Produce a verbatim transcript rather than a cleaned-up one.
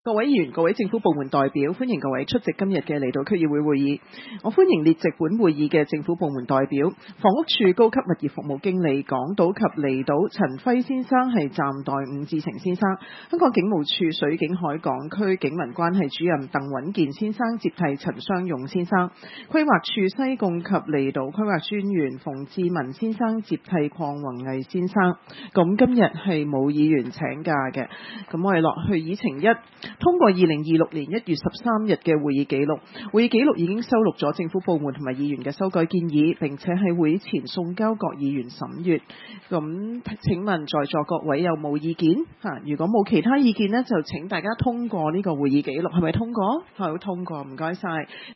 各位議員、各位政府部門代表，歡迎各位出席今日嘅離島區議會會議。我歡迎列席本會議嘅政府部門代表，房屋署高級物業服務經理港島及離島陳輝先生係暫代伍志成先生，香港警務處水警海港區警民關係主任鄧允健先生接替陳雙勇先生，規劃處西貢及離島規劃專員馮志文先生接替鄺宏毅先生。咁今日係冇議員請假嘅，咁我哋落去議程一。通過二零二六年一月十三日嘅會議記錄，會議記錄已經收錄咗政府部門同埋議員嘅修改建議，並且喺會前送交各議員審閱。咁請問在座各位有冇意見？嚇，如果冇其他意見呢，就請大家通過呢個會議記錄，係咪通過？好，通過，唔該晒。